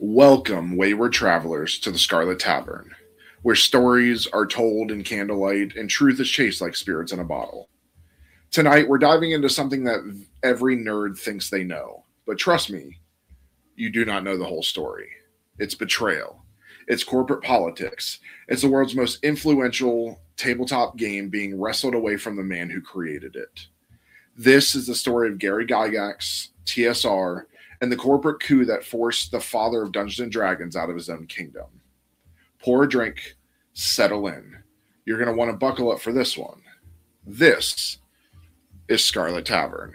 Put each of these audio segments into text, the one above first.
Welcome, wayward travelers, to the Scarlet Tavern, where stories are told in candlelight and truth is chased like spirits in a bottle. Tonight, we're diving into something that every nerd thinks they know. But trust me, you do not know the whole story. It's betrayal. It's corporate politics. It's the world's most influential tabletop game being wrestled away from the man who created it. This is the story of Gary Gygax, TSR, and the corporate coup that forced the father of Dungeons and Dragons out of his own kingdom. Pour a drink, settle in. You're going to want to buckle up for this one. This is Scarlet Tavern.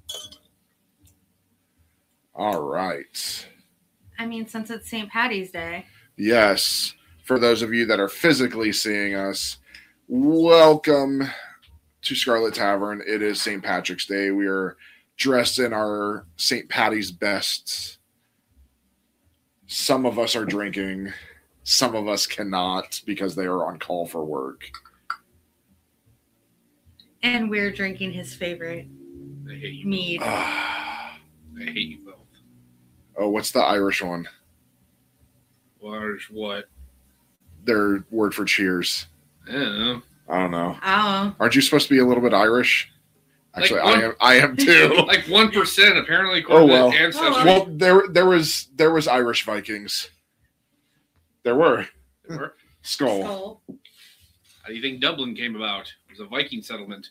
All right. I mean, since it's St. Paddy's Day. Yes. For those of you that are physically seeing us, welcome to Scarlet Tavern. It is St. Patrick's Day. We are dressed in our St. Patty's best. Some of us are drinking. Some of us cannot because they are on call for work. And we're drinking his favorite mead. I hate you both. Oh, what's the Irish one? Irish what? Their word for cheers. I don't know. Oh. Aren't you supposed to be a little bit Irish? Actually, I am too. Like 1%, apparently, according to Ancestry. Well, there was Irish Vikings. There were. Skull. How do you think Dublin came about? It was a Viking settlement.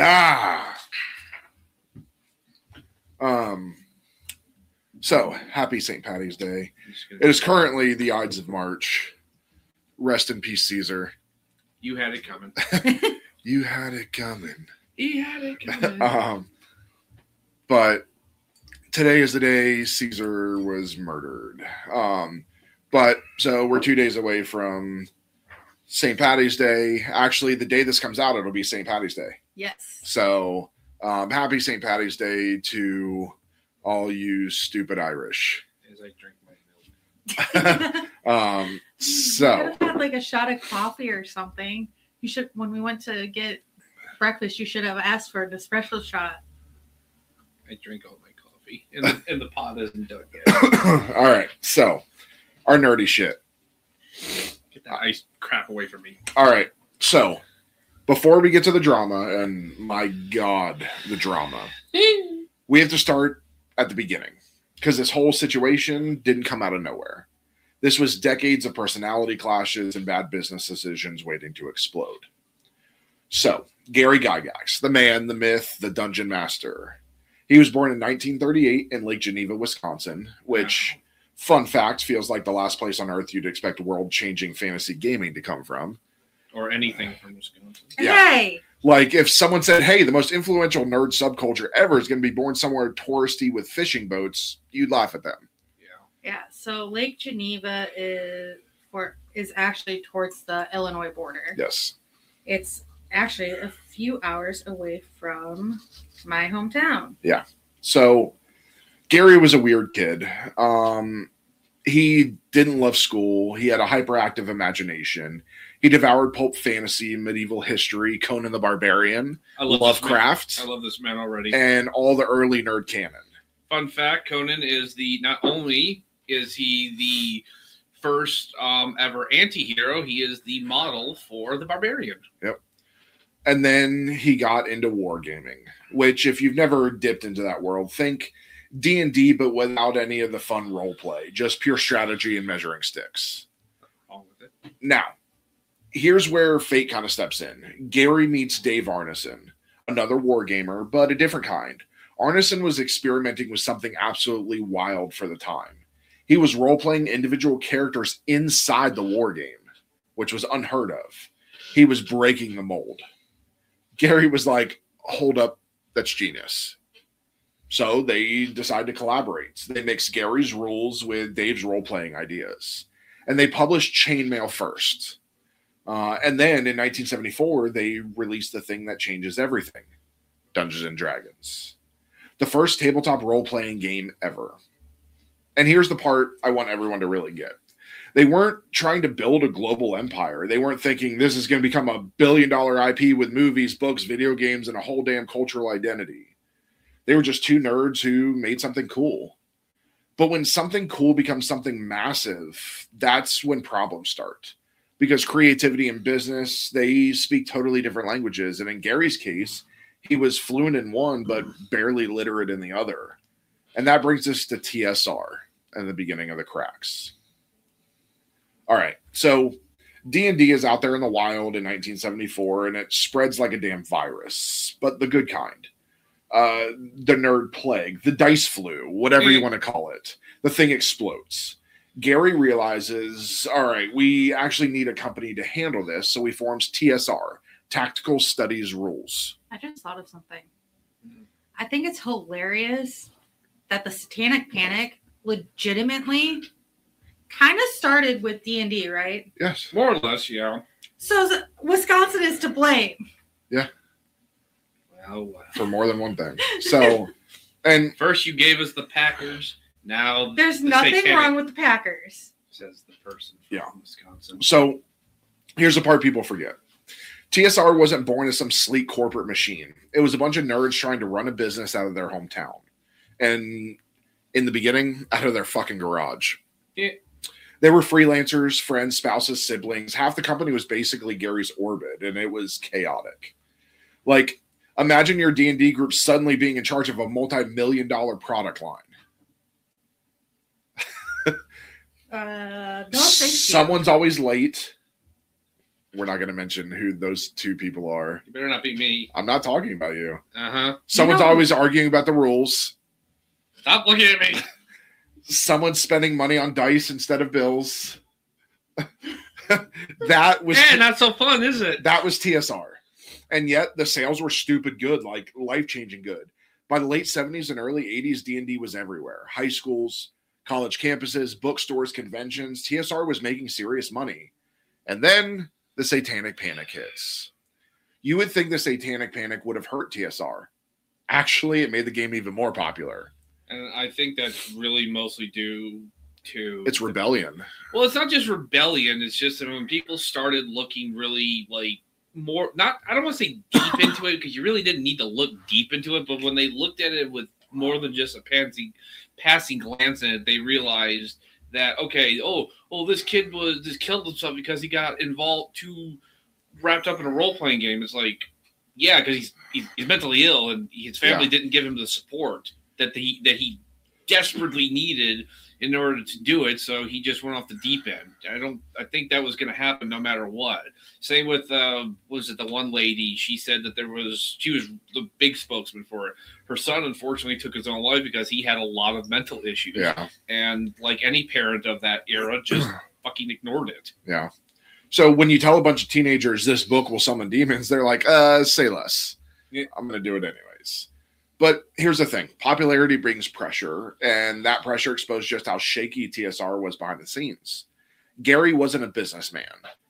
So, happy St. Paddy's Day. It is currently the Ides of March. Rest in peace, Caesar. You had it coming. You had it coming. He had it coming. But today is the day Caesar was murdered. But so we're 2 days away from St. Paddy's Day. Actually, the day this comes out, it'll be St. Paddy's Day. Yes. So, happy St. Paddy's Day to all you stupid Irish. As I drink my milk. So you could have had like a shot of coffee or something. You should, when we went to get breakfast, you should have asked for an espresso shot. I drink all my coffee, and the pot isn't done yet. All right, so our nerdy shit. Get that ice crap away from me. All right, so before we get to the drama, and my God, the drama, we have to start at the beginning because this whole situation didn't come out of nowhere. This was decades of personality clashes and bad business decisions waiting to explode. So, Gary Gygax, the man, the myth, the dungeon master. He was born in 1938 in Lake Geneva, Wisconsin, which, fun fact, feels like the last place on earth you'd expect world-changing fantasy gaming to come from. Or anything from Wisconsin. Yeah. Hey! Like if someone said, hey, the most influential nerd subculture ever is going to be born somewhere touristy with fishing boats, you'd laugh at them. Yeah, so Lake Geneva is actually towards the Illinois border. Yes. It's actually a few hours away from my hometown. Yeah. So Gary was a weird kid. He didn't love school. He had a hyperactive imagination. He devoured pulp fantasy, medieval history, Conan the Barbarian, Lovecraft. I love this man already. And all the early nerd canon. Fun fact, Conan is not only is he the first ever anti-hero, he is the model for the Barbarian. Yep. And then he got into wargaming, which if you've never dipped into that world, think D&D, but without any of the fun role play, just pure strategy and measuring sticks. All with it. Now, here's where fate kind of steps in. Gary meets Dave Arneson, another wargamer, but a different kind. Arneson was experimenting with something absolutely wild for the time. He was role-playing individual characters inside the war game, which was unheard of. He was breaking the mold. Gary was like, hold up, that's genius. So they decide to collaborate. They mix Gary's rules with Dave's role-playing ideas. And they published Chainmail first. And then in 1974, they released the thing that changes everything, Dungeons and Dragons. The first tabletop role-playing game ever. And here's the part I want everyone to really get. They weren't trying to build a global empire. They weren't thinking this is going to become a billion-dollar IP with movies, books, video games, and a whole damn cultural identity. They were just two nerds who made something cool. But when something cool becomes something massive, that's when problems start. Because creativity and business, they speak totally different languages. And in Gary's case, he was fluent in one, but barely literate in the other. And that brings us to TSR and the beginning of the cracks. All right, so D&D is out there in the wild in 1974, and it spreads like a damn virus, but the good kind. The nerd plague, the dice flu, whatever you want to call it. The thing explodes. Gary realizes, all right, we actually need a company to handle this, so he forms TSR, Tactical Studies Rules. I just thought of something. I think it's hilarious that the Satanic Panic legitimately kind of started with D&D, right? Yes. More or less, yeah. So Wisconsin is to blame. Yeah. Well, for more than one thing. So, and first you gave us the Packers. Now there's nothing wrong with the Packers, says the person from Wisconsin. So here's the part people forget. TSR wasn't born as some sleek corporate machine. It was a bunch of nerds trying to run a business out of their hometown. And in the beginning, out of their fucking garage. Yeah. They were freelancers, friends, spouses, siblings. Half the company was basically Gary's orbit, and it was chaotic. Like, imagine your D&D group suddenly being in charge of a multi-million-dollar product line. No, thank you. Someone's always late. We're not going to mention who those two people are. You better not be me. I'm not talking about you. Uh-huh. Someone's always arguing about the rules. Stop looking at me. Someone's spending money on dice instead of bills. That was not so fun, is it? That was TSR. And yet the sales were stupid good, like life-changing good. By the late 70s and early 80s, D&D was everywhere. High schools, college campuses, bookstores, conventions. TSR was making serious money. And then the Satanic Panic hits. You would think the Satanic Panic would have hurt TSR. Actually, it made the game even more popular. And I think that's really mostly due to... It's rebellion. Well, it's not just rebellion. It's just that when people started looking really, like, more... not I don't want to say deep into it, because you really didn't need to look deep into it, but when they looked at it with more than just a passing glance at it, they realized that, okay, this kid just killed himself because he got too wrapped up in a role-playing game. It's like, yeah, because he's mentally ill, and his family didn't give him the support that he desperately needed in order to do it, so he just went off the deep end. I think that was going to happen no matter what. Same with was it the one lady? She said that she was the big spokesman for it. Her son unfortunately took his own life because he had a lot of mental issues. Yeah. And like any parent of that era, just fucking ignored it. Yeah. So when you tell a bunch of teenagers this book will summon demons, they're like, say less. Yeah. I'm going to do it anyways. But here's the thing. Popularity brings pressure, and that pressure exposed just how shaky TSR was behind the scenes. Gary wasn't a businessman,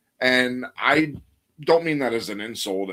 and I don't mean that as an insult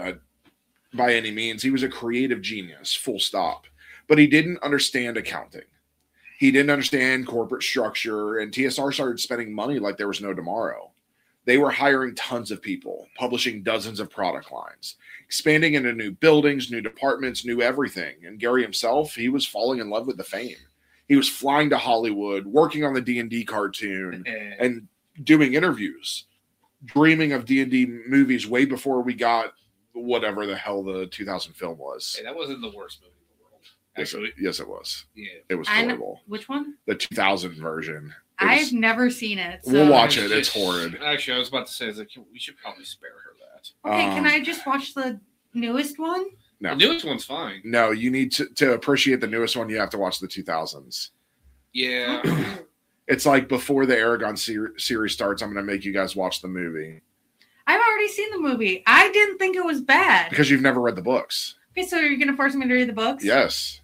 by any means. He was a creative genius, full stop. But he didn't understand accounting. He didn't understand corporate structure, and TSR started spending money like there was no tomorrow. They were hiring tons of people, publishing dozens of product lines, expanding into new buildings, new departments, new everything. And Gary himself, he was falling in love with the fame. He was flying to Hollywood, working on the D&D cartoon, and doing interviews, dreaming of D&D movies way before we got whatever the hell the 2000 film was. Hey, that wasn't the worst movie in the world. Actually, yes, it was. Yeah, it was horrible. Which one? The 2000 version. I've never seen it. So. We'll watch it. It's horrid. Actually, I was about to say that we should probably spare her that. Okay, can I just watch the newest one? No. The newest one's fine. No, you need to appreciate the newest one. You have to watch the 2000s. Yeah. It's like before the Aragon series starts, I'm going to make you guys watch the movie. I've already seen the movie. I didn't think it was bad. Because you've never read the books. Okay, so you're going to force me to read the books? Yes.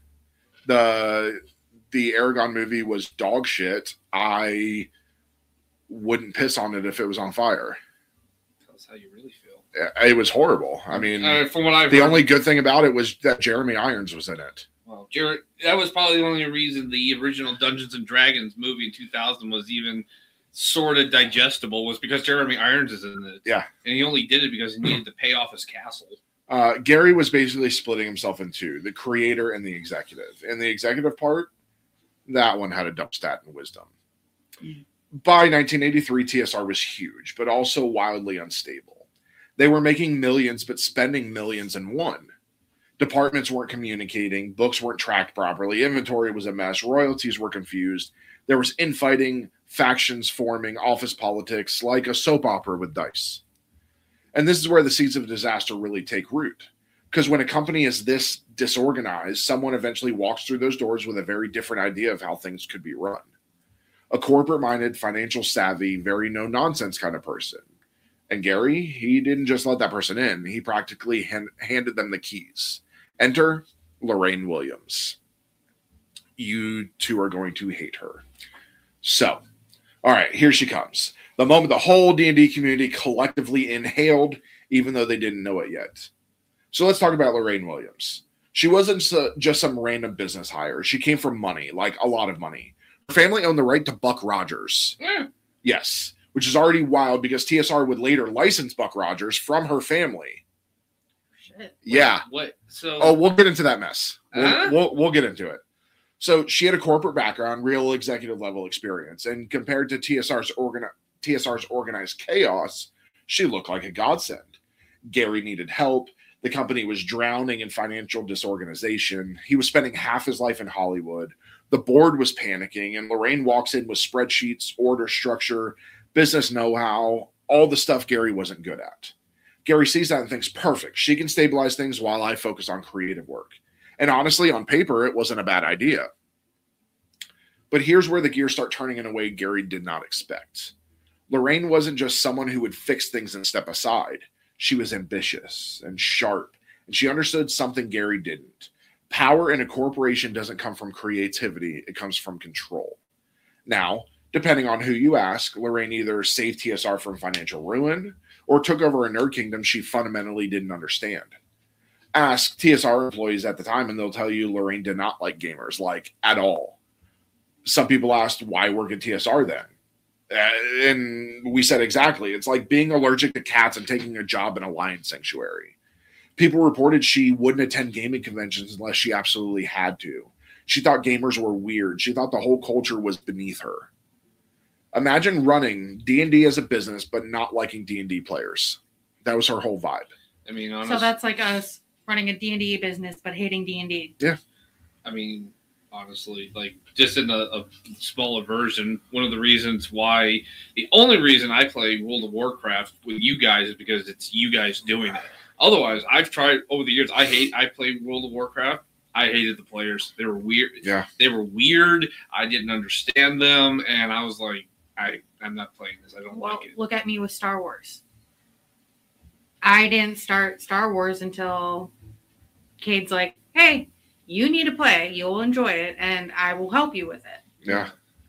The Aragon movie was dog shit. I wouldn't piss on it if it was on fire. Tell us how you really feel. It was horrible. I mean, from what I've the heard, only good thing about it was that Jeremy Irons was in it. Well, that was probably the only reason the original Dungeons and Dragons movie in 2000 was even sort of digestible, was because Jeremy Irons is in it. Yeah. And he only did it because he needed to pay off his castle. Gary was basically splitting himself in two, the creator and the executive. And the executive part, That one had a dump stat in wisdom. By 1983, TSR was huge, but also wildly unstable. They were making millions, but spending millions in one. Departments weren't communicating, books weren't tracked properly, inventory was a mess, royalties were confused. There was infighting, factions forming, office politics, like a soap opera with dice. And this is where the seeds of disaster really take root. Because when a company is this disorganized, someone eventually walks through those doors with a very different idea of how things could be run. A corporate-minded, financial savvy, very no-nonsense kind of person. And Gary, he didn't just let that person in. He practically handed them the keys. Enter Lorraine Williams. You two are going to hate her. So, all right, here she comes. The moment the whole D&D community collectively inhaled, even though they didn't know it yet. So let's talk about Lorraine Williams. She wasn't just some random business hire. She came from money, like a lot of money. Her family owned the right to Buck Rogers. Yeah. Yes, which is already wild because TSR would later license Buck Rogers from her family. Shit. Yeah. What? So? Oh, we'll get into that mess. Huh? We'll get into it. So she had a corporate background, real executive level experience, and compared to TSR's organized chaos, she looked like a godsend. Gary needed help. The company was drowning in financial disorganization. He was spending half his life in Hollywood. The board was panicking, and Lorraine walks in with spreadsheets, order structure, business know-how, all the stuff Gary wasn't good at. Gary sees that and thinks, perfect. She can stabilize things while I focus on creative work. And honestly, on paper, it wasn't a bad idea. But here's where the gears start turning in a way Gary did not expect. Lorraine wasn't just someone who would fix things and step aside. She was ambitious and sharp, and she understood something Gary didn't. Power in a corporation doesn't come from creativity, it comes from control. Now, depending on who you ask, Lorraine either saved TSR from financial ruin or took over a nerd kingdom she fundamentally didn't understand. Ask TSR employees at the time, and they'll tell you Lorraine did not like gamers, like at all. Some people asked, why work at TSR then? And we said exactly. It's like being allergic to cats and taking a job in a lion sanctuary. People reported she wouldn't attend gaming conventions unless she absolutely had to. She thought gamers were weird. She thought the whole culture was beneath her. Imagine running D&D as a business, but not liking D&D players. That was her whole vibe. I mean, honestly, So that's like us running a D&D business, but hating D&D. Yeah. I mean, honestly, like just in a smaller version, one of the only reason I play World of Warcraft with you guys is because it's you guys doing it. Otherwise, I've tried over the years. I played World of Warcraft. I hated the players. They were weird. Yeah. They were weird. I didn't understand them. And I was like, I'm not playing this. I don't like it. Look at me with Star Wars. I didn't start Star Wars until Cade's like, hey, you need to play. You'll enjoy it, and I will help you with it. Yeah.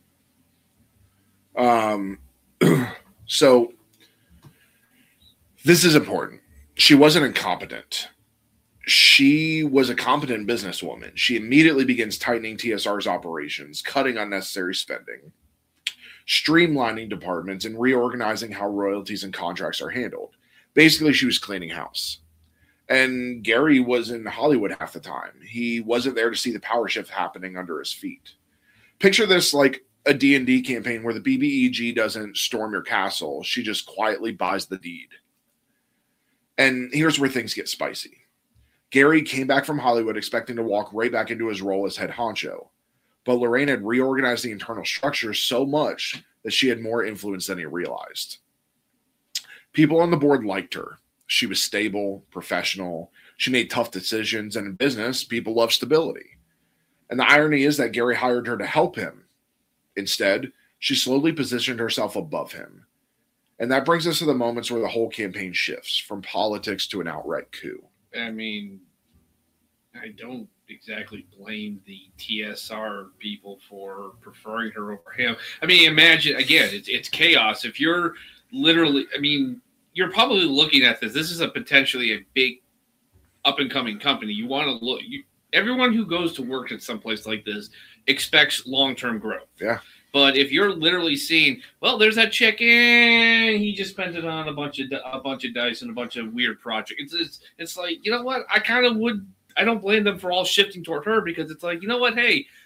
So this is important. She wasn't incompetent. She was a competent businesswoman. She immediately begins tightening TSR's operations, cutting unnecessary spending, streamlining departments, and reorganizing how royalties and contracts are handled. Basically, she was cleaning house. And Gary was in Hollywood half the time. He wasn't there to see the power shift happening under his feet. Picture this like a D&D campaign where the BBEG doesn't storm your castle. She just quietly buys the deed. And here's where things get spicy. Gary came back from Hollywood expecting to walk right back into his role as head honcho. But Lorraine had reorganized the internal structure so much that she had more influence than he realized. People on the board liked her. She was stable, professional. She made tough decisions. And in business, people love stability. And the irony is that Gary hired her to help him. Instead, she slowly positioned herself above him. And that brings us to the moments where the whole campaign shifts from politics to an outright coup. I mean, I don't exactly blame the TSR people for preferring her over him. I mean, imagine, again, it's chaos. If you're literally, I mean, you're probably looking at this. This is a potentially a big up-and-coming company. You want to look. Everyone who goes to work at some place like this expects long-term growth. Yeah. But if you're literally seeing, well, there's that chicken, he just spent it on a bunch of dice and a bunch of weird projects. It's like, you know what? I don't blame them for all shifting toward her because it's like, you know what? Hey,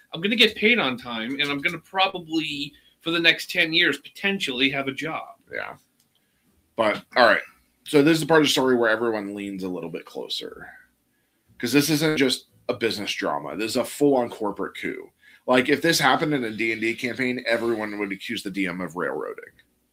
I'm going to get paid on time, and I'm going to probably, for the next 10 years, potentially have a job. Yeah. But, all right. So this is the part of the story where everyone leans a little bit closer. Because this isn't just a business drama. This is a full-on corporate coup. Like, if this happened in a D&D campaign, everyone would accuse the DM of railroading.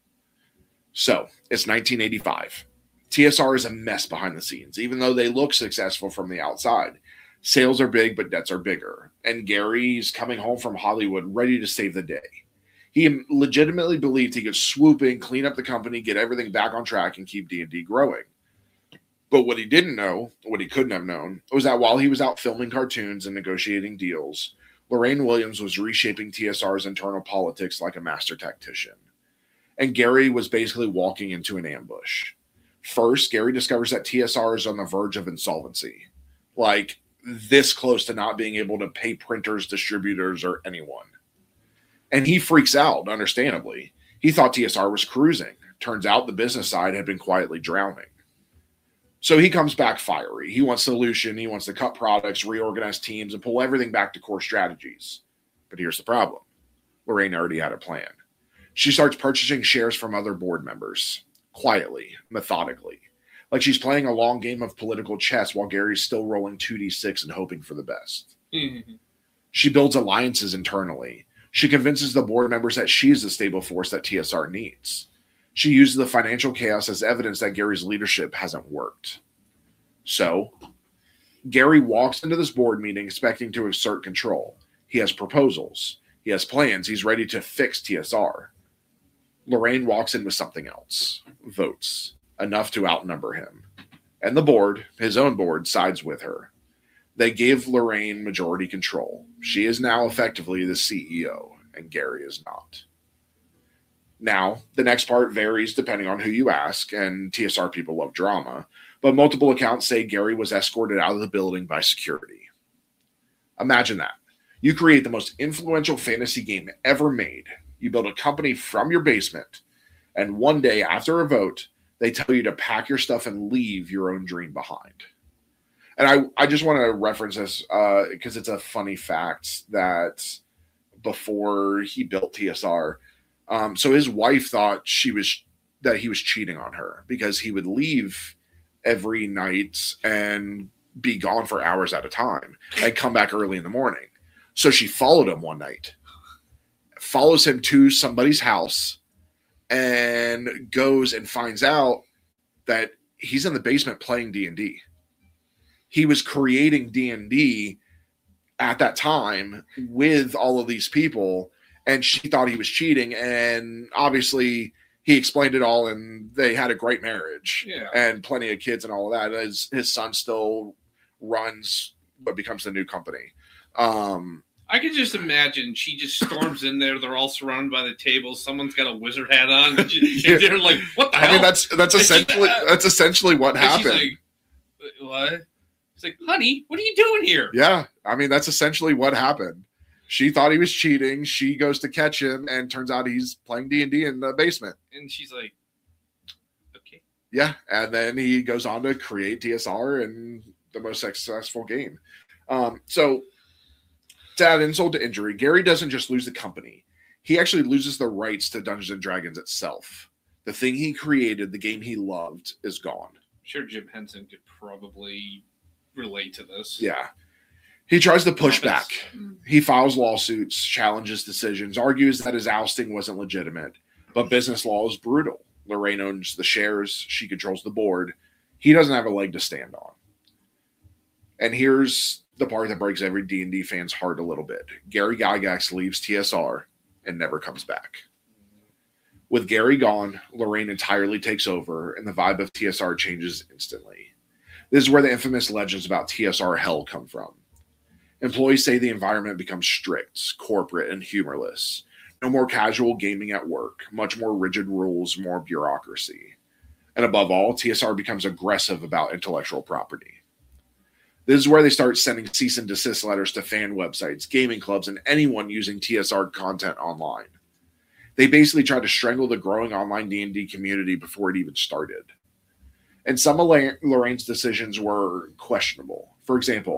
So, it's 1985. TSR is a mess behind the scenes, even though they look successful from the outside. Sales are big, but debts are bigger. And Gary's coming home from Hollywood ready to save the day. He legitimately believed he could swoop in, clean up the company, get everything back on track, and keep D&D growing. But what he didn't know, what he couldn't have known, was that while he was out filming cartoons and negotiating deals, Lorraine Williams was reshaping TSR's internal politics like a master tactician. And Gary was basically walking into an ambush. First, Gary discovers that TSR is on the verge of insolvency. Like, this close to not being able to pay printers, distributors, or anyone. And he freaks out, understandably. He thought TSR was cruising. Turns out the business side had been quietly drowning. So he comes back fiery. He wants solution. He wants to cut products, reorganize teams, and pull everything back to core strategies. But here's the problem. Lorraine already had a plan. She starts purchasing shares from other board members. Quietly, methodically. Like she's playing a long game of political chess while Gary's still rolling 2d6 and hoping for the best. Mm-hmm. She builds alliances internally. She convinces the board members that she is the stable force that TSR needs. She uses the financial chaos as evidence that Gary's leadership hasn't worked. So, Gary walks into this board meeting expecting to assert control. He has proposals. He has plans. He's ready to fix TSR. Lorraine walks in with something else. Votes. Enough to outnumber him. And the board, his own board, sides with her. They give Lorraine majority control. She is now effectively the CEO, and Gary is not. Now, the next part varies depending on who you ask, and TSR people love drama, but multiple accounts say Gary was escorted out of the building by security. Imagine that. You create the most influential fantasy game ever made. You build a company from your basement, and one day after a vote, they tell you to pack your stuff and leave your own dream behind. And I just want to reference this because it's a funny fact that before he built TSR, so his wife thought that he was cheating on her because he would leave every night and be gone for hours at a time and come back early in the morning. So she followed him one night, follows him to somebody's house, and goes and finds out that he's in the basement playing D&D. He was creating D&D at that time with all of these people, and she thought he was cheating. And obviously, he explained it all, and they had a great marriage and plenty of kids and all of that. His son still runs what becomes the new company. I could just imagine she just storms in there. They're all surrounded by the tables. Someone's got a wizard hat on. And they're like, "What the hell?" I mean, that's essentially what happened. She's like, "What?" It's like, "Honey, what are you doing here?" Yeah, I mean, that's essentially what happened. She thought he was cheating. She goes to catch him, and turns out he's playing D&D in the basement. And she's like, "Okay." Yeah, and then he goes on to create TSR and the most successful game. So, to add insult to injury, Gary doesn't just lose the company. He actually loses the rights to Dungeons & Dragons itself. The thing he created, the game he loved, is gone. I'm sure Jim Henson could probably relate to this. Yeah. He tries to push back. He files lawsuits, challenges decisions, argues that his ousting wasn't legitimate. But business law is brutal. Lorraine owns the shares. She controls the board. He doesn't have a leg to stand on. And here's the part that breaks every D&D fan's heart a little bit. Gary Gygax leaves TSR and never comes back. With Gary gone, Lorraine entirely takes over, and the vibe of TSR changes instantly. This is where the infamous legends about TSR hell come from. Employees say the environment becomes strict, corporate, and humorless. No more casual gaming at work, much more rigid rules, more bureaucracy. And above all, TSR becomes aggressive about intellectual property. This is where they start sending cease and desist letters to fan websites, gaming clubs, and anyone using TSR content online. They basically tried to strangle the growing online D&D community before it even started. And some of Lorraine's decisions were questionable. For example,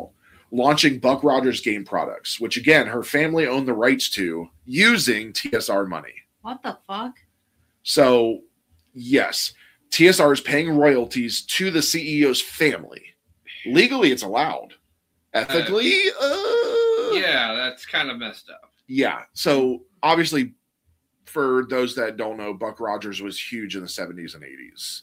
launching Buck Rogers game products, which again, her family owned the rights to using TSR money. What the fuck? So, yes, TSR is paying royalties to the CEO's family. Legally, it's allowed. Ethically, yeah, that's kind of messed up. Yeah. So, obviously, for those that don't know, Buck Rogers was huge in the 70s and 80s.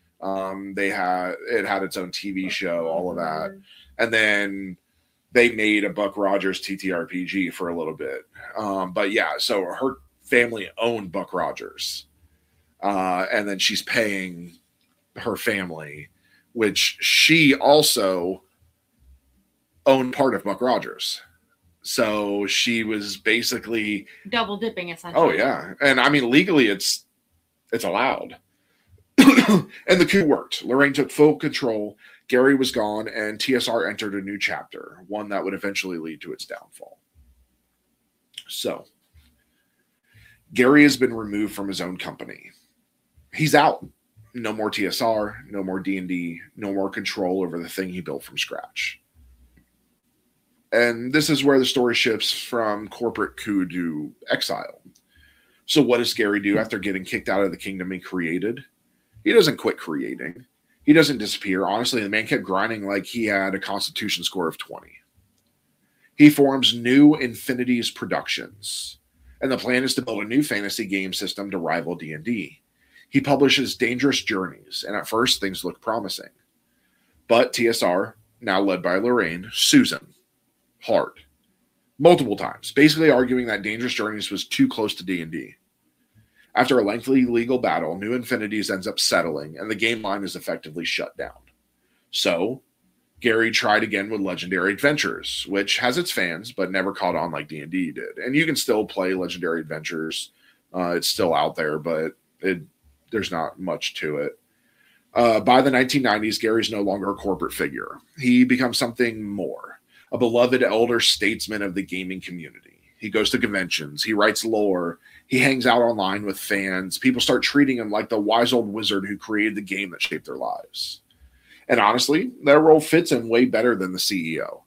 It had its own TV show, all of that. And then they made a Buck Rogers TTRPG for a little bit. But yeah, so her family owned Buck Rogers. And then she's paying her family, which she also owned part of Buck Rogers. So she was basically double dipping, essentially. Oh yeah. And I mean, legally it's allowed. And the coup worked. Lorraine took full control. Gary was gone, and TSR entered a new chapter, one that would eventually lead to its downfall. So, Gary has been removed from his own company. He's out. No more TSR, no more D&D, no more control over the thing he built from scratch. And this is where the story shifts from corporate coup to exile. So what does Gary do after getting kicked out of the kingdom he created? He doesn't quit creating. He doesn't disappear. Honestly, the man kept grinding like he had a constitution score of 20. He forms New Infinities Productions, and the plan is to build a new fantasy game system to rival D&D. He publishes Dangerous Journeys, and at first things look promising. But TSR, now led by Lorraine, Susan, hard, multiple times, basically arguing that Dangerous Journeys was too close to D&D. After a lengthy legal battle, New Infinities ends up settling, and the game line is effectively shut down. So, Gary tried again with Legendary Adventures, which has its fans, but never caught on like D&D did. And you can still play Legendary Adventures. It's still out there, but there's not much to it. By the 1990s, Gary's no longer a corporate figure. He becomes something more, a beloved elder statesman of the gaming community. He goes to conventions. He writes lore. He hangs out online with fans. People start treating him like the wise old wizard who created the game that shaped their lives. And honestly, that role fits him way better than the CEO.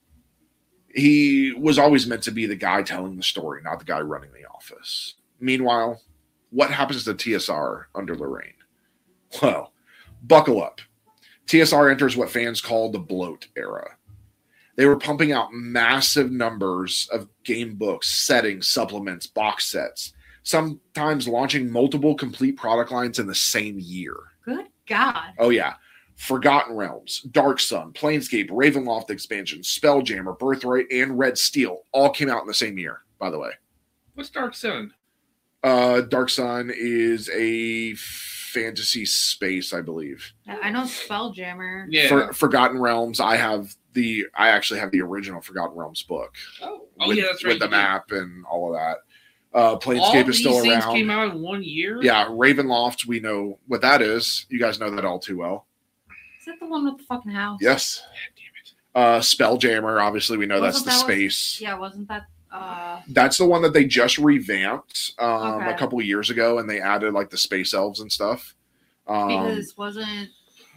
He was always meant to be the guy telling the story, not the guy running the office. Meanwhile, what happens to TSR under Lorraine? Well, buckle up. TSR enters what fans call the bloat era. They were pumping out massive numbers of game books, settings, supplements, box sets, sometimes launching multiple complete product lines in the same year. Good God. Oh, yeah. Forgotten Realms, Dark Sun, Planescape, Ravenloft expansion, Spelljammer, Birthright, and Red Steel all came out in the same year, by the way. What's Dark Sun? Dark Sun is a fantasy space, I believe. I know Spelljammer. Yeah. Forgotten Realms, I actually have the original Forgotten Realms book. Oh, with, yeah, that's right. With the map and all of that. Planescape is still all these around. things came out in 1 year? Yeah, Ravenloft, we know what that is. You guys know that all too well. Is that the one with the fucking house? Yes. God damn it. Spelljammer, obviously we know that's the space. Yeah, wasn't that... That's the one that they just revamped Okay. a couple of years ago, and they added like the space elves and stuff. Because wasn't...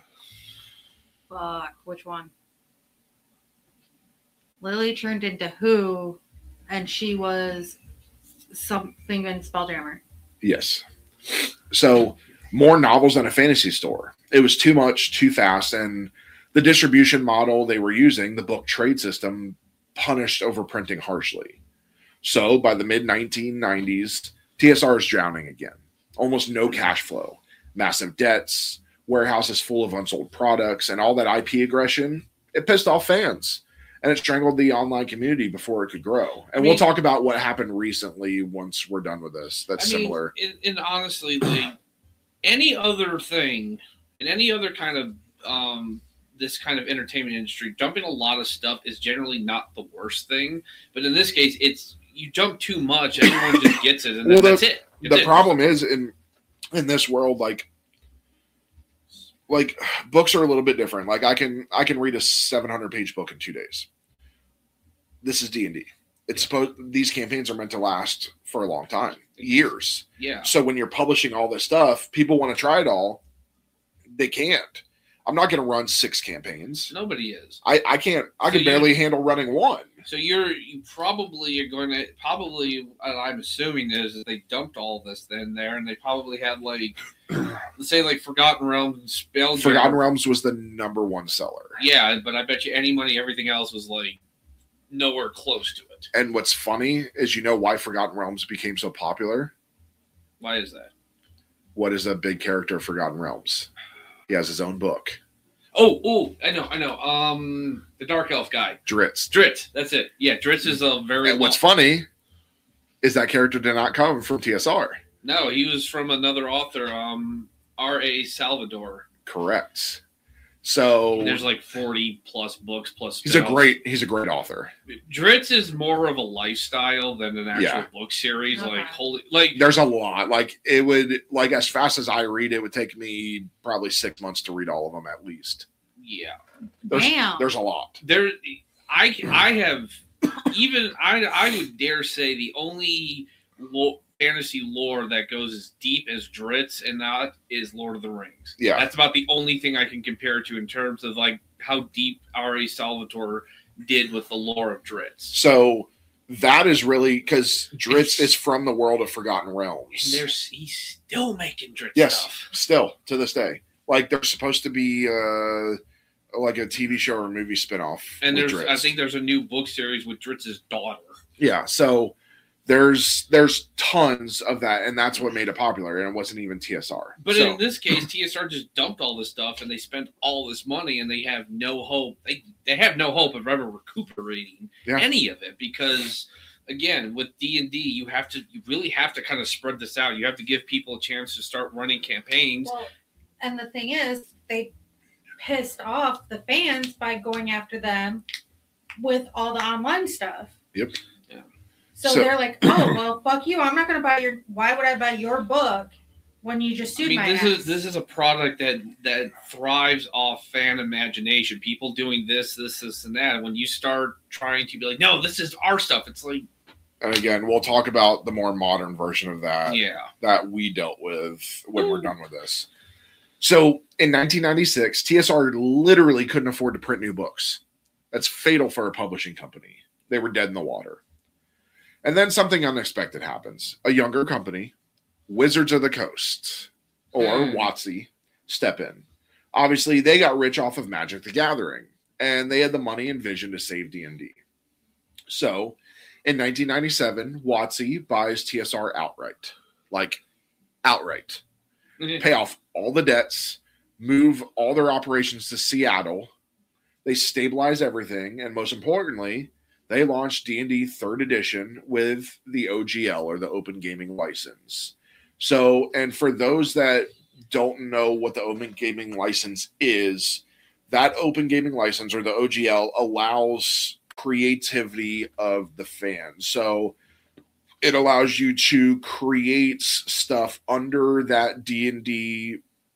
Fuck, which one? Lily turned into who, and she was something in Spelljammer. Yes. So more novels than a fantasy store. It was too much, too fast, and the distribution model they were using, the book trade system, punished overprinting harshly. So by the mid-1990s, TSR is drowning again. Almost no cash flow, massive debts, warehouses full of unsold products, and all that IP aggression, it pissed off fans. And it strangled the online community before it could grow. And we'll talk about what happened recently once we're done with this. That's similar. And honestly, any other thing, in any other kind of this kind of entertainment industry, dumping a lot of stuff is generally not the worst thing. But in this case, it's you dump too much, everyone just gets it, and that's it. The problem is in this world, like books are a little bit different. Like I can read a 700-page book in 2 days. This is D&D. It's supposed these campaigns are meant to last for a long time, years. Yeah. So when you're publishing all this stuff, people want to try it all. They can't. I'm not going to run 6 campaigns. Nobody is. I can't. I can barely handle running 1. So you probably are going to what I'm assuming is they dumped all this in there, and they probably had like, let's say like Forgotten Realms and Spelljammer. Forgotten Realms was the number 1 seller. Yeah, but I bet you any money, everything else was like nowhere close to it. And what's funny is, you know why Forgotten Realms became so popular? Why is that? What is a big character of Forgotten Realms? He has his own book. Oh, I know. The Dark Elf guy. Drizzt. That's it. Yeah, Drizzt is a very. And what's funny is that character did not come from TSR. No, he was from another author, R.A. Salvador. Correct. So there's like 40 plus books plus. He's a great author. Drizzt is more of a lifestyle than an actual book series. Okay. Like there's a lot. Like it would, like, as fast as I read, it would take me probably 6 months to read all of them at least. Yeah. There's a lot. I would dare say the only fantasy lore that goes as deep as Drizzt, and that is Lord of the Rings. Yeah. That's about the only thing I can compare it to in terms of like how deep R.A. Salvatore did with the lore of Drizzt. So that is really because Drizzt is from the world of Forgotten Realms. And he's still making Drizzt Yes, stuff. still to this day. Like there's supposed to be like a TV show or movie spinoff. And I think there's a new book series with Dritzt's daughter. Yeah, so there's tons of that, and that's what made it popular, and it wasn't even TSR. But in this case, TSR just dumped all this stuff, and they spent all this money, and they have no hope. They have no hope of ever recuperating any of it, because again, with D&D, you really have to kind of spread this out. You have to give people a chance to start running campaigns. Well, and the thing is, they pissed off the fans by going after them with all the online stuff. Yep. So they're like, oh, well, fuck you. I'm not going to buy why would I buy your book when you just sued my ass? This is a product that thrives off fan imagination. People doing this, and that. And when you start trying to be like, no, this is our stuff, it's like. And again, we'll talk about the more modern version of that. Yeah. That we dealt with when we're done with this. So in 1996, TSR literally couldn't afford to print new books. That's fatal for a publishing company. They were dead in the water. And then something unexpected happens. A younger company, Wizards of the Coast, or WotC, step in. Obviously, they got rich off of Magic the Gathering, and they had the money and vision to save D&D. So, in 1997, WotC buys TSR outright. Like, outright. Pay off all the debts, move all their operations to Seattle. They stabilize everything, and most importantly, they launched D&D 3rd edition with the OGL, or the Open Gaming License. So, and for those that don't know what the Open Gaming License is, that Open Gaming License, or the OGL, allows creativity of the fans. So it allows you to create stuff under that D&D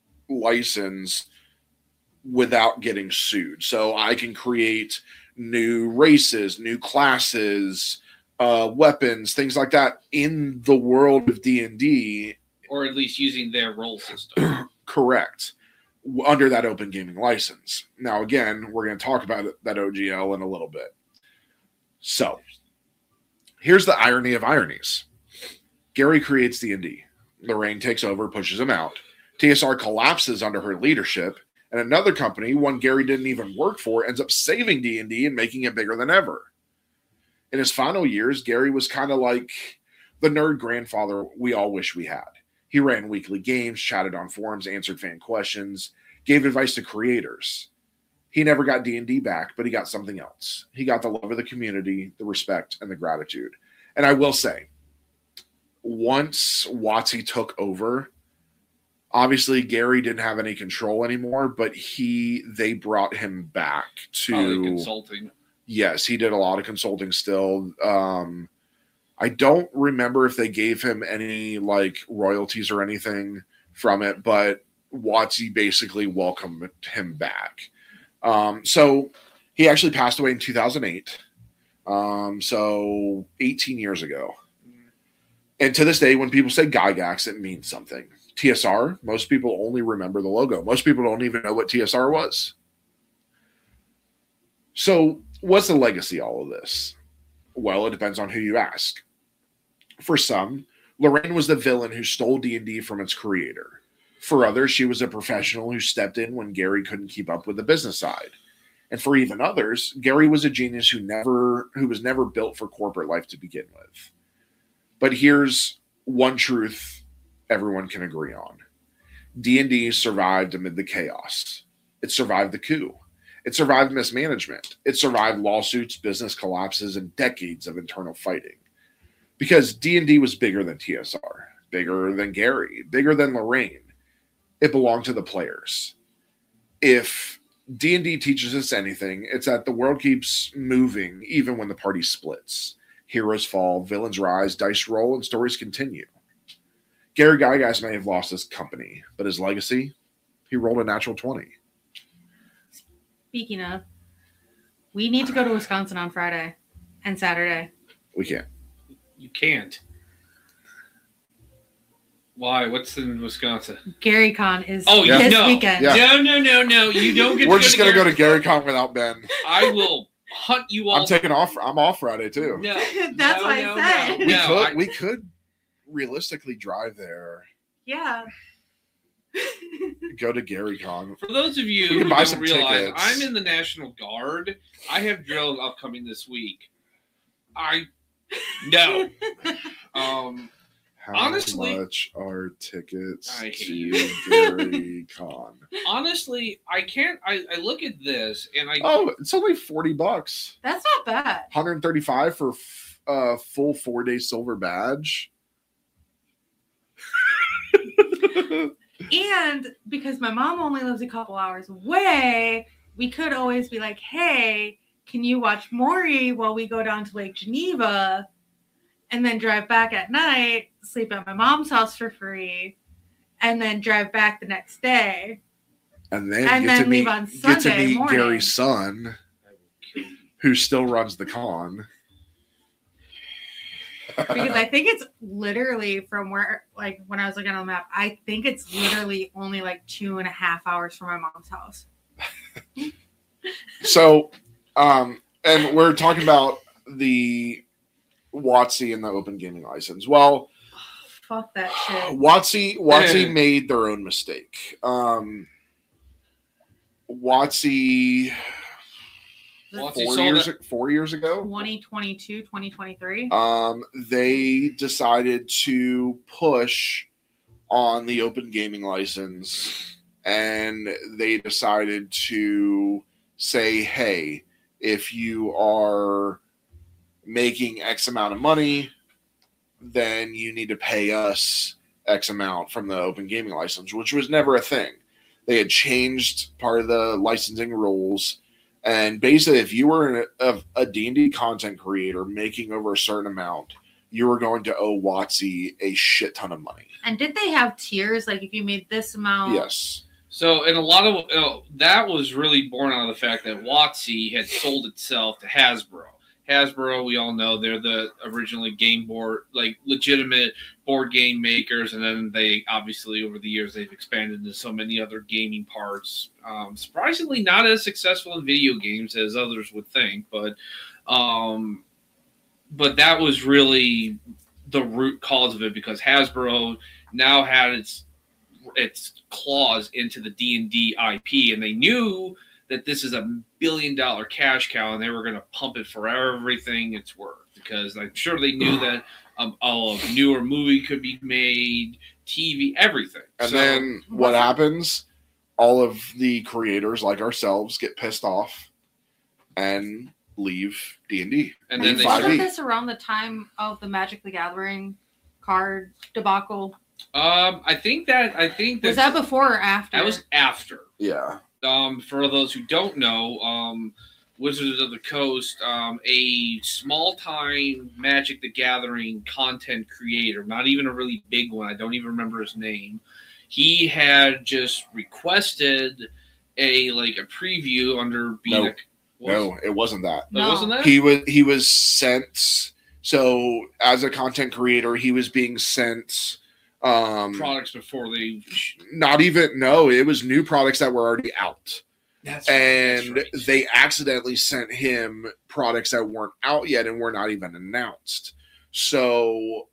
license without getting sued. So I can create new races, new classes, weapons, things like that in the world of D&D. Or at least using their role system. Correct. Under that Open Gaming License. Now, again, we're going to talk about that OGL in a little bit. So, here's the irony of ironies. Gary creates D&D. Lorraine takes over, pushes him out. TSR collapses under her leadership, and another company, one Gary didn't even work for, ends up saving D&D and making it bigger than ever. In his final years, Gary was kind of like the nerd grandfather we all wish we had. He ran weekly games, chatted on forums, answered fan questions, gave advice to creators. He never got D&D back, but he got something else. He got the love of the community, the respect, and the gratitude. And I will say, once WotC took over, obviously Gary didn't have any control anymore, but they brought him back to consulting. Yes, he did a lot of consulting still. I don't remember if they gave him any like royalties or anything from it, but WotC basically welcomed him back. So he actually passed away in 2008. So 18 years ago. And to this day, when people say Gygax, it means something. TSR, most people only remember the logo. Most people don't even know what TSR was. So what's the legacy of all of this? Well, it depends on who you ask. For some, Lorraine was the villain who stole D&D from its creator. For others, she was a professional who stepped in when Gary couldn't keep up with the business side. And for even others, Gary was a genius who was never built for corporate life to begin with. But here's one truth everyone can agree on. D&D survived amid the chaos. It survived the coup. It survived mismanagement. It survived lawsuits, business collapses, and decades of internal fighting. Because D&D was bigger than TSR, bigger than Gary, bigger than Lorraine. It belonged to the players. If D&D teaches us anything, it's that the world keeps moving even when the party splits. Heroes fall, villains rise, dice roll, and stories continue. Gary Gygax may have lost his company, but his legacy, he rolled a natural 20. Speaking of, we need to go to Wisconsin on Friday and Saturday. We can't. You can't. Why? What's in Wisconsin? GaryCon is yeah. this No. weekend. Yeah. No. You don't get We're to just going to go to GaryCon without Ben. I will hunt you all. I'm off Friday, too. No. That's what I said. We could realistically drive there. Yeah. Go to GaryCon. For those of you We who can buy don't some realize, tickets. I'm in the National Guard. I have drill upcoming this week. No. How Honestly- much are tickets I hate to you. GaryCon? Honestly, I can't. I look at this and I. Oh, it's only $40. That's not bad. $135 for a full 4-day silver badge. And because my mom only lives a couple hours away, we could always be like, hey, can you watch Maury while we go down to Lake Geneva and then drive back at night, sleep at my mom's house for free, and then drive back the next day? And then, And get then to leave meet, on get to Sunday meet morning. Gary's son, who still runs the con. Because I think it's literally from where, like, when I was looking on the map, I think it's literally only like 2.5 hours from my mom's house. So, and we're talking about the WotC and the open gaming license. Well, Fuck that shit. WotC made their own mistake. WotC WotC 4 years ago, 2022, 2023. they decided to push on the open gaming license, and they decided to say, hey, if you are making X amount of money, then you need to pay us X amount from the open gaming license, which was never a thing. They had changed part of the licensing rules. And basically, if you were a D&D content creator making over a certain amount, you were going to owe WotC a shit ton of money. And did they have tiers? Like, if you made this amount? Yes. So, and a lot of that was really born out of the fact that WotC had sold itself to Hasbro. Hasbro, we all know, they're the originally game board, like legitimate board game makers, and then they obviously over the years they've expanded into so many other gaming parts. Surprisingly, not as successful in video games as others would think, but that was really the root cause of it, because Hasbro now had its claws into the D&D IP, and they knew that this is $1 billion cash cow, and they were going to pump it for everything it's worth, because I'm sure they knew that a newer movie could be made, TV, everything. And then what happens? All of the creators, like ourselves, get pissed off and leave D&D. And And then they wasn't 5e. this around the time of the Magic the Gathering card debacle? I think that Was that before or after? that was after. Yeah. For those who don't know, Wizards of the Coast, a small-time Magic the Gathering content creator, not even a really big one, I don't even remember his name, he had just requested a preview under being No, it wasn't that. No. Wasn't that? He was sent. So as a content creator, he was being sent products before they. Not even, no, it was new products that were already out. That's And right. they accidentally sent him products that weren't out yet and were not even announced. So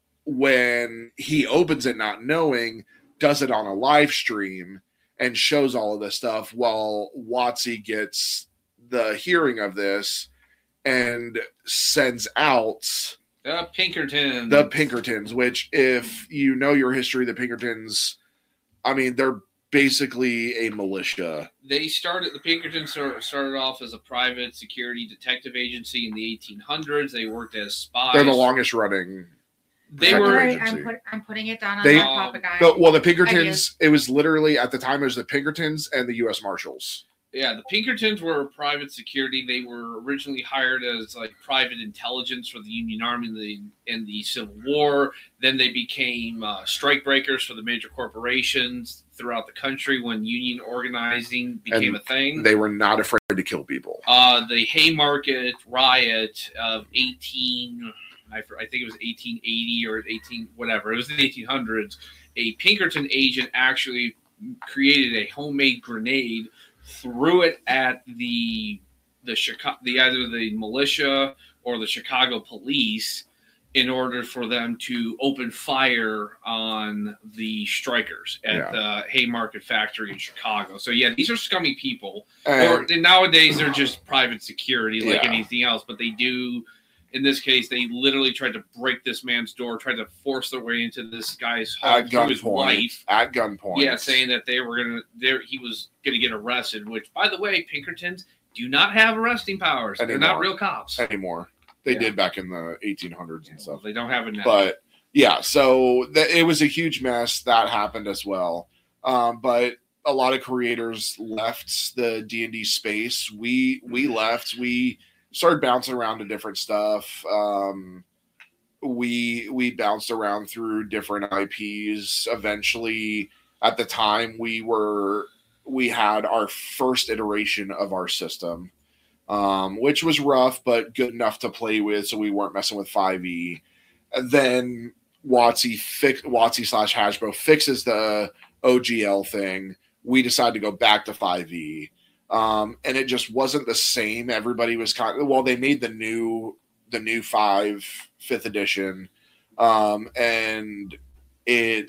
when he opens it not knowing, does it on a live stream and shows all of this stuff while WotC gets the hearing of this and sends out The Pinkertons. the Pinkertons, which, if you know your history, the Pinkertons, I mean, they're basically a militia. The Pinkertons started off as a private security detective agency in the 1800s. They worked as spies. They're the longest running. They Detective were. agency. I'm putting it down on They- my propaganda. The Pinkertons, it was literally, at the time, it was the Pinkertons and the U.S. Marshals. Yeah, the Pinkertons were private security. They were originally hired as like private intelligence for the Union Army in the Civil War. Then they became strike breakers for the major corporations throughout the country when union organizing became a thing. They were not afraid to kill people. The Haymarket riot of I think it was 1880 or 18 whatever. It was in the 1800s. A Pinkerton agent actually created a homemade grenade, threw it at the either the militia or the Chicago police in order for them to open fire on the strikers at the Haymarket factory in Chicago. So yeah, these are scummy people. And nowadays they're just private security like anything else, but they do. In this case, they literally tried to break this man's door, tried to force their way into this guy's home through his wife. At gunpoint. Yeah, saying that he was gonna get arrested. Which, by the way, Pinkertons do not have arresting powers. Anymore. They're not real cops Anymore. They did back in the 1800s and stuff. They don't have it now. But yeah, so it was a huge mess. That happened as well. But a lot of creators left the D&D space. We left. We started bouncing around to different stuff. We bounced around through different IPs. Eventually, at the time, we had our first iteration of our system, which was rough but good enough to play with, so we weren't messing with 5e. And then WotC/Hasbro fixes the OGL thing. We decided to go back to 5e. And it just wasn't the same. Everybody was they made the new 5th edition, and it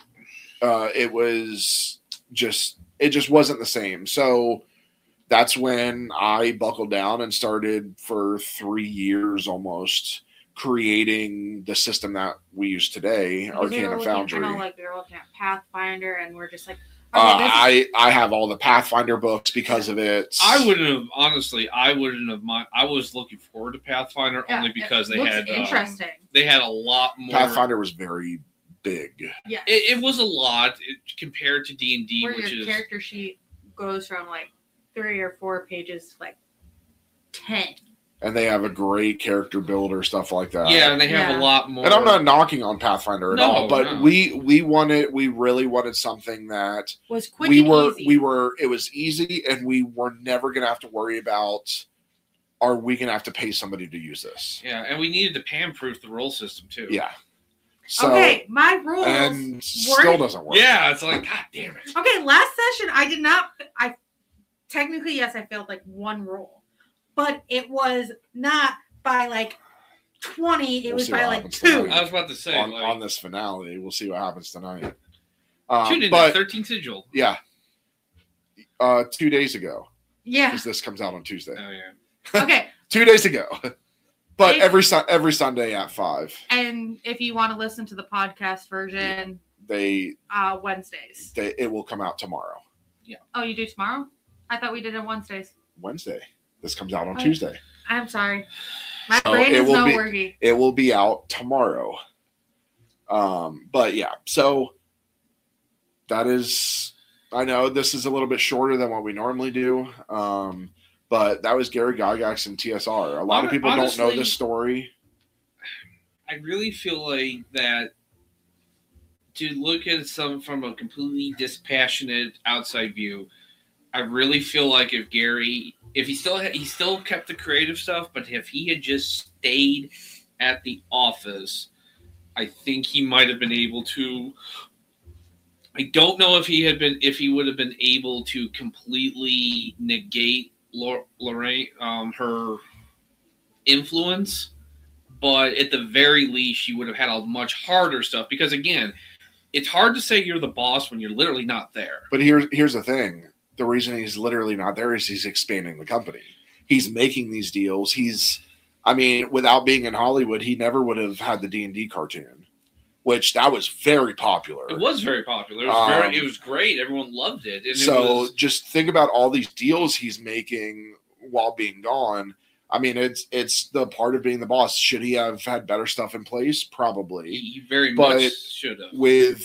just wasn't the same. So that's when I buckled down and started for 3 years almost creating the system that we use today, Arcana Foundry. I know, like, we were looking at Pathfinder, and we're just like, I have all the Pathfinder books because of it. I wouldn't have mind. I was looking forward to Pathfinder only because they had interesting. They had a lot more. Pathfinder was very big. Yeah, it was a lot compared to D&D, where your character sheet goes from like 3 or 4 pages to like 10. And they have a great character builder, stuff like that. Yeah, and they have a lot more. And I'm not knocking on Pathfinder at all, but we really wanted something that was quick and easy. It was easy, and we were never gonna have to worry about, are we gonna have to pay somebody to use this? Yeah, and we needed to pan-proof the roll system too. Yeah. So, okay, my rules and still doesn't work. Yeah, it's like, God damn it. Okay, last session I technically, yes, I failed like 1 roll. But it was not by like 20. It was by like 2. I was about to say. On this finale, we'll see what happens tonight. Tune in to 13th Sigil. Yeah. 2 days ago. Yeah. Because this comes out on Tuesday. Oh, yeah. Okay. 2 days ago. But every Sunday at 5. And if you want to listen to the podcast version, Wednesdays. It will come out tomorrow. Yeah. Oh, you do tomorrow? I thought we did it Wednesdays. Wednesday. This comes out on Tuesday. I'm sorry. My brain is not working. It will be out tomorrow. But yeah, so that is, I know this is a little bit shorter than what we normally do. But that was Gary Gygax and TSR. A lot of people don't know this story. I really feel like that to look at some from a completely dispassionate outside view, I really feel like if Gary, he still kept the creative stuff, but if he had just stayed at the office, I think he might have been able to I don't know if he would have been able to completely negate Lorraine, her influence, but at the very least, she would have had a much harder stuff because again, it's hard to say you're the boss when you're literally not there. But here's the thing: the reason he's literally not there is he's expanding the company. He's making these deals. Without being in Hollywood, he never would have had the D&D cartoon, which that was very popular. It was very popular. It was great. Everyone loved it. And just think about all these deals he's making while being gone. I mean, it's the part of being the boss. Should he have had better stuff in place? Probably. He very much should have.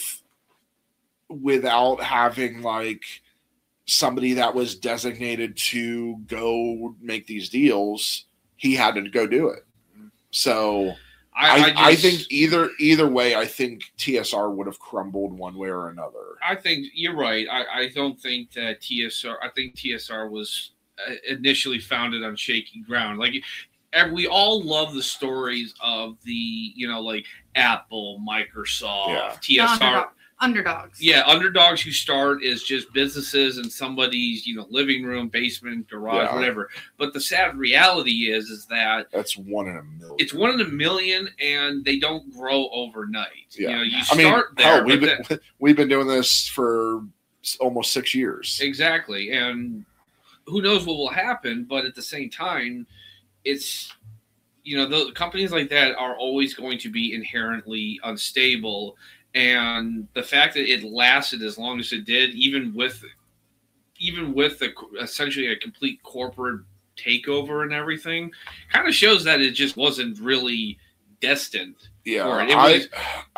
Without having like somebody that was designated to go make these deals, he had to go do it. So I think either way, I think TSR would have crumbled one way or another. I think you're right. I don't think that TSR. I think TSR was initially founded on shaky ground. Like we all love the stories of the like Apple, Microsoft, TSR. Underdogs. Yeah, underdogs who start as just businesses in somebody's, living room, basement, garage, whatever. But the sad reality is that that's 1 in a million. It's 1 in a million, and they don't grow overnight. Yeah. You start there. We've been doing this for almost 6 years. Exactly, and who knows what will happen? But at the same time, it's the companies like that are always going to be inherently unstable. And the fact that it lasted as long as it did, even with essentially a complete corporate takeover and everything, kind of shows that it just wasn't really destined for it.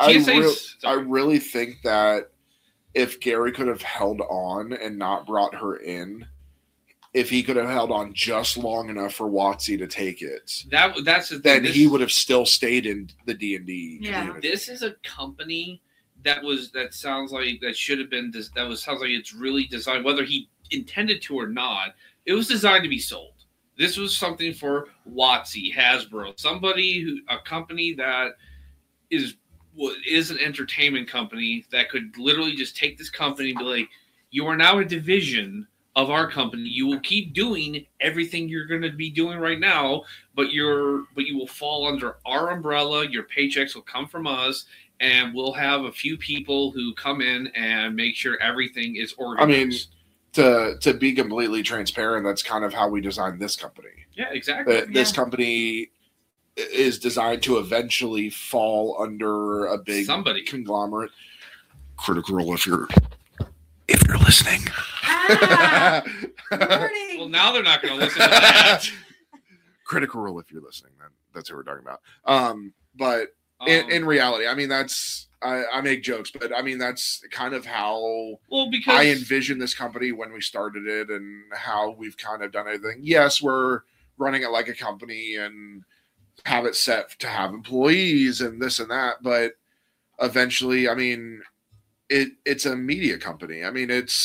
I really think that if Gary could have held on and not brought her in, if he could have held on just long enough for WotC to take it, that's the thing. Then he would have still stayed in the D&D community. This is a company sounds like it's really designed, whether he intended to or not. It was designed to be sold. This was something for WotC, Hasbro, a company that is an entertainment company that could literally just take this company and be like, you are now a division of our company. You will keep doing everything you're going to be doing right now, but you will fall under our umbrella. Your paychecks will come from us, and we'll have a few people who come in and make sure everything is organized. To be completely transparent, that's kind of how we designed this company. Yeah, exactly. This company is designed to eventually fall under a big conglomerate. Critical Role, if you're listening. Well, now they're not going to listen to that. Critical Role, if you're listening, that's what we're talking about. But in reality, I mean, I make jokes, but I mean, that's kind of how because I envisioned this company when we started it and how we've kind of done everything. Yes, we're running it like a company and have it set to have employees and this and that, but eventually, I mean, it's a media company. I mean,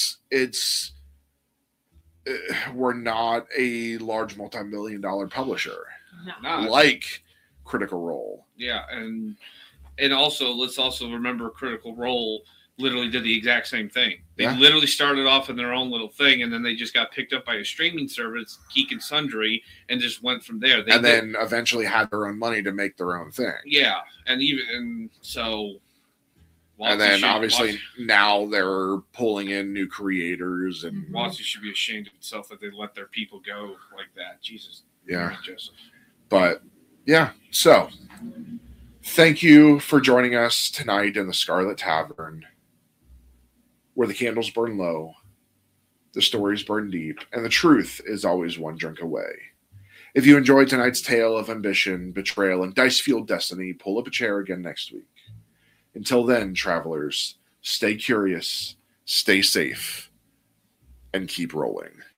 we're not a large multi-million-dollar publisher like Critical Role. Yeah, and also let's also remember Critical Role literally did the exact same thing. They literally started off in their own little thing, and then they just got picked up by a streaming service, Geek and Sundry, and just went from there. Then eventually had their own money to make their own thing. Yeah, and so. And then obviously now they're pulling in new creators, and WotC should be ashamed of itself that they let their people go like that. Jesus. Yeah. Joseph. But yeah, so thank you for joining us tonight in the Scarlet Tavern, where the candles burn low, the stories burn deep, and the truth is always one drink away. If you enjoyed tonight's tale of ambition, betrayal, and dice-fueled destiny, pull up a chair again next week. Until then, travelers, stay curious, stay safe, and keep rolling.